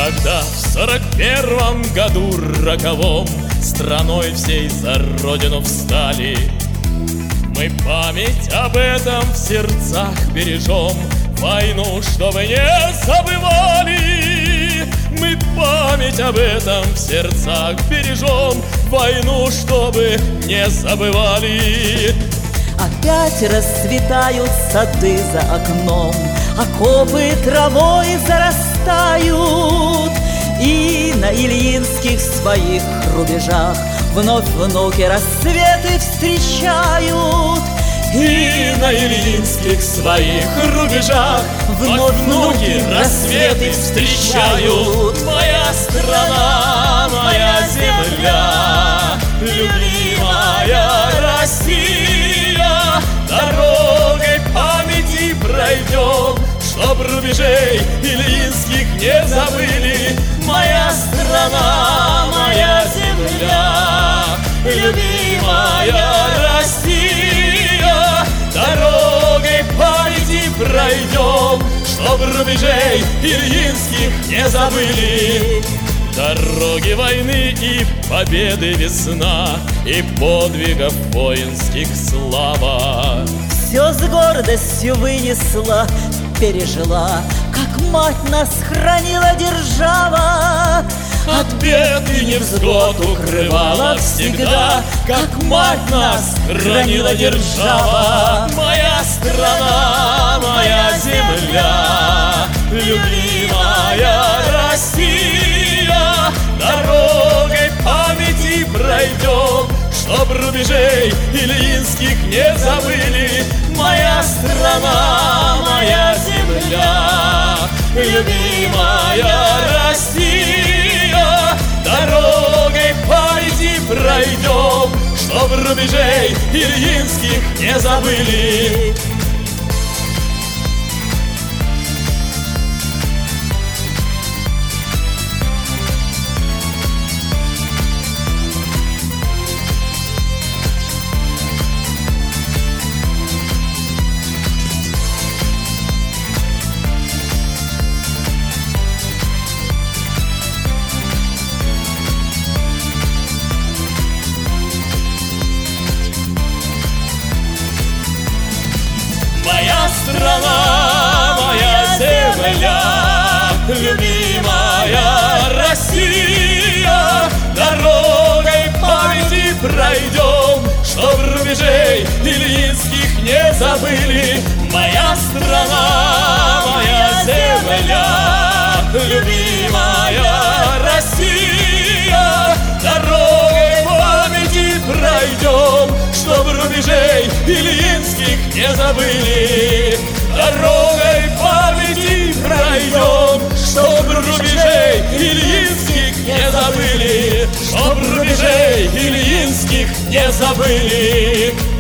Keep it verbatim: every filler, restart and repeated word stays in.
Когда в сорок первом году роковом страной всей за родину встали, мы память об этом в сердцах бережем, войну, чтобы не забывали. Мы память об этом в сердцах бережем, войну, чтобы не забывали. Опять расцветают сады за окном, окопы травой зарастают, и на ильинских своих рубежах вновь внуки рассветы встречают. И на ильинских своих рубежах вновь внуки рассветы встречают. Моя страна, моя земля, любимая Россия, дорогой памяти пройдем, чтоб рубежей ильинских не забыли. Моя страна, моя земля, любимая Россия, дорогой памяти пройдем, чтоб рубежей ильинских не забыли. Дороги войны и победы весна, и подвигов воинских слава. Все с гордостью вынесла, пережила, как мать нас хранила держава. От бед и невзгод укрывала всегда, как мать нас хранила держава. Моя страна, моя земля, любимая Россия, дорогой памяти пройдем, чтоб рубежей ильинских не забыли. Моя страна, моя земля, любимая Россия, дорогой памяти пройдем, чтоб рубежей ильинских не забыли. Моя страна, моя земля, любимая Россия, дорогой памяти пройдем, чтоб рубежей ильинских не забыли. Моя страна, моя земля, любимая Россия, дорогой памяти пройдем, чтоб рубежей ильинских не забыли. Дорогой памяти пройдем, чтоб рубежей ильинских не забыли. Чтоб рубежей ильинских не забыли.